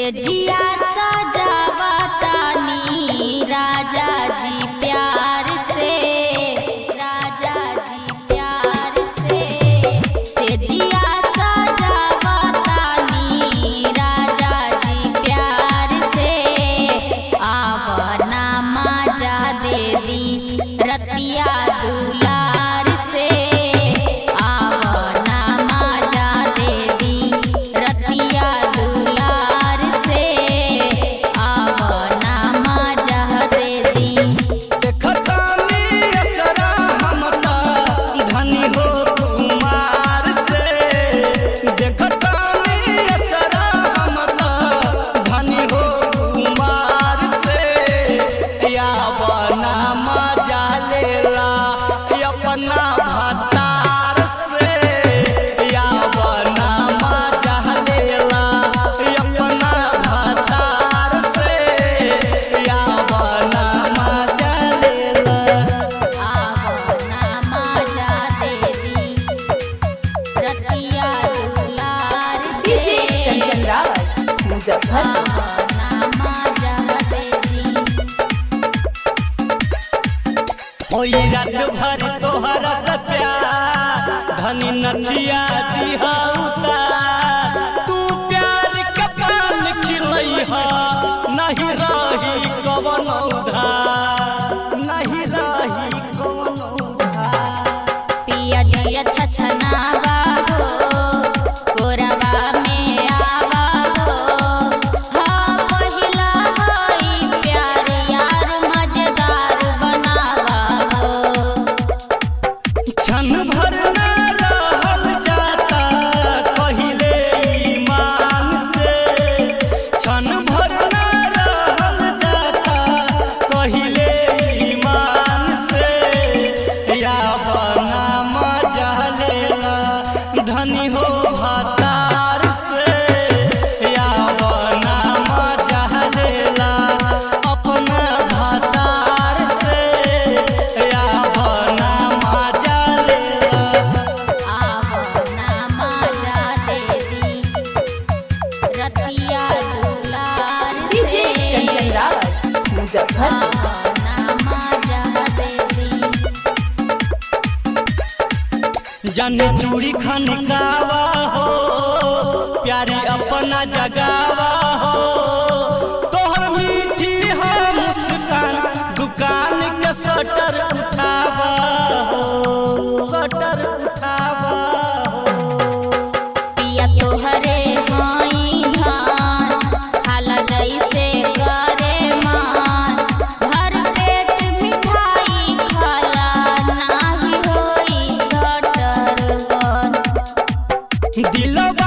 से जिया सजावतानी राजा जी प्यार से, राजा जी प्यार से जिया सजावतानी राजा जी प्यार से। आवना माजा दे दी रतिया दुलार से, आवना माजा दे दी रतिया दुलार से, आवना माजा दे दी। देखतानी असरा हमता धनी हो कुमार से, देखतानी असरा हमता धनी हो कुमार से। या बना मजा लेला अपना भतार से, या बना मजा लेला अपना भतार से, या बना मजा लेला। आवना माजा दे दी रतिया दुलार से। डीजे कंचन राज मुजफ्फरपुर। आवना माजा दे दी। होई रात भर तोहरा से प्यार धनी नथिया दिहा उतार। तू प्यार के पान खिलैहा नहीं रही कवन उधार, नहीं रही कवन उधार। पिया जिया छछनावा हो कोरबा में आवा हो। हाँ पहिला हई प्यार यार मजेदार बनावा हो। क्षण भर न रहल जाता कहिले ईमान से, क्षण भर न रहल जाता कहिले ईमान से। या बना मजा लेला धनी हो भतार से, या बना मजा लेला अपना भतार से, या बना मजा लेला। आवना माजा दे दी रतिया दुलार से। डीजे कंचन राज मुजफ्फरपुर। आवना माजा दे दी। जाने चूड़ी खनकावा हो प्यारी अपना जगावा हो। तोहर मीठी हो मुस्कान दुकान के शटर उठावा हो, शटर उठावा हो। पिया तोहरे हाई धान खाला जैसे करे मान। भर पेट मिठाई खाला नाही होई सटर बन। दिलवा